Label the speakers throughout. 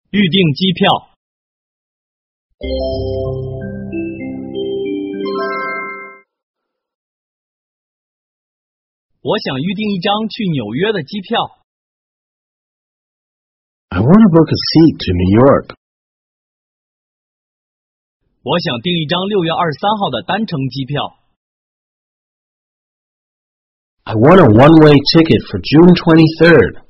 Speaker 1: 预订机票。我想预订一张去纽约的机票。
Speaker 2: I want to book a seat to New York.
Speaker 1: 我想订一张6月23号的单程机票。
Speaker 2: I want a one-way ticket for June 23rd.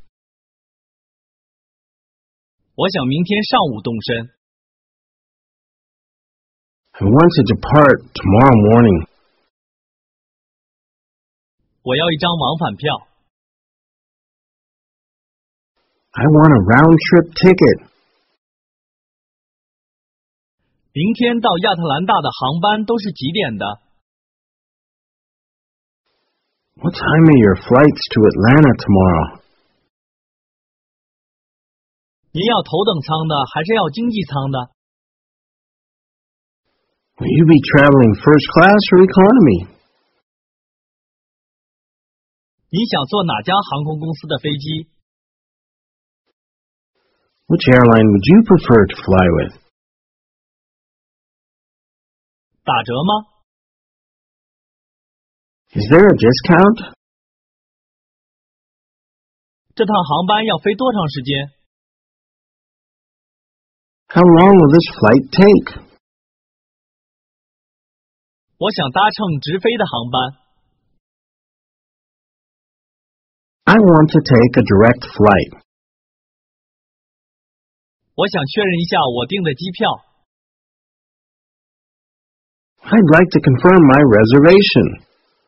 Speaker 1: 我想明天上午动身。
Speaker 2: I want to depart tomorrow morning.
Speaker 1: 我要一张往返票。
Speaker 2: I want a round-trip ticket.
Speaker 1: 明天到亚特兰大的航班都是几点的？
Speaker 2: What time are your flights to Atlanta tomorrow?
Speaker 1: 您要头等舱的还是要经济舱的？
Speaker 2: Will you be traveling first class or economy?
Speaker 1: 你想坐哪家航空公司的飞机？
Speaker 2: Which airline would you prefer to fly with?
Speaker 1: 打折吗？
Speaker 2: Is there a discount?
Speaker 1: 这趟航班要飞多长时间？
Speaker 2: How long will this flight take?
Speaker 1: 我想搭乘直飞的航班。
Speaker 2: I want to take a direct flight.
Speaker 1: 我想确认一下我订的机票。
Speaker 2: I'd like to confirm my reservation.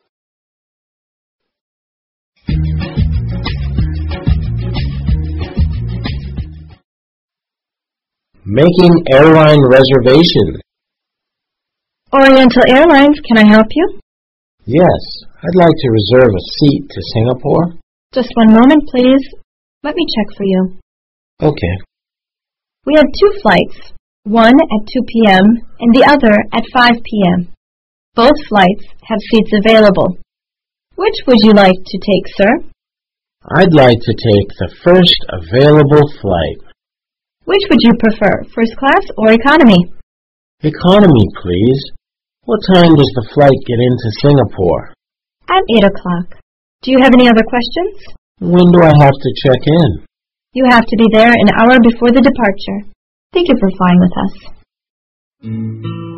Speaker 2: Making airline reservation.
Speaker 3: Oriental Airlines, can I help you?
Speaker 2: Yes, I'd like to reserve a seat to Singapore.
Speaker 3: Just one moment, please. Let me check for you.
Speaker 2: Okay.
Speaker 3: We have 2 flights, one at 2 p.m. and the other at 5 p.m. Both flights have seats available. Which would you like to take, sir?
Speaker 2: I'd like to take the first available flight.
Speaker 3: Which would you prefer, first class or economy?
Speaker 2: Economy, please. What time does the flight get into Singapore?
Speaker 3: At 8 o'clock. Do you have any other questions?
Speaker 2: When do I have to check in?
Speaker 3: You have to be there an hour before the departure. Thank you for flying with us.